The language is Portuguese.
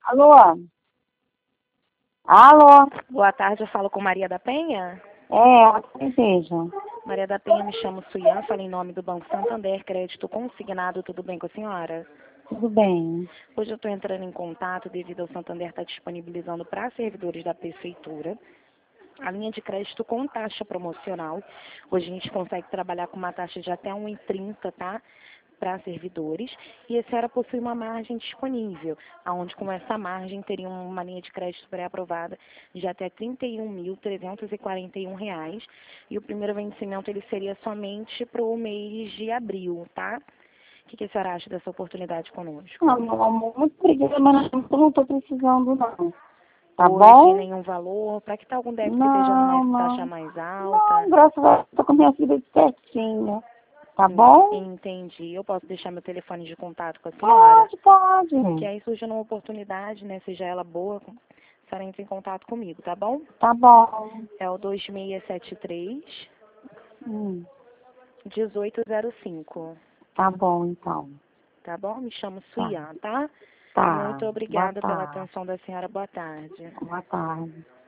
Alô? Alô? Boa tarde, eu falo com Maria da Penha. É, quem seja. Maria da Penha, me chamo Suyan, falo em nome do Banco Santander, crédito consignado, tudo bem com a senhora? Tudo bem. Hoje eu estou entrando em contato devido ao Santander estar disponibilizando para servidores da prefeitura a linha de crédito com taxa promocional. Hoje a gente consegue trabalhar com uma taxa de até 1,30, tá? Para servidores, e a senhora possui uma margem disponível, onde com essa margem teria uma linha de crédito pré-aprovada de até R$ 31.341, e o primeiro vencimento ele seria somente para o mês de abril, tá? O que a senhora acha dessa oportunidade conosco? Não, meu amor, muito obrigada, mas eu não estou precisando, não. Tá Hoje bom? nenhum valor, para que tal algum débito que esteja Não, numa taxa não. mais Não, alta? graças a Deus, estou com minha filha certinha. Tá bom? Entendi. Eu posso deixar meu telefone de contato com a senhora? Pode. Que aí surge uma oportunidade, né? Seja ela boa, a senhora entra em contato comigo, tá bom? Tá bom. É o 2673 Hum, 1805. tá bom, então. Tá bom? Me chamo Tá. Suyan, tá? Tá. Muito Boa obrigada pela tarde. atenção da senhora. Boa tarde. Boa tarde.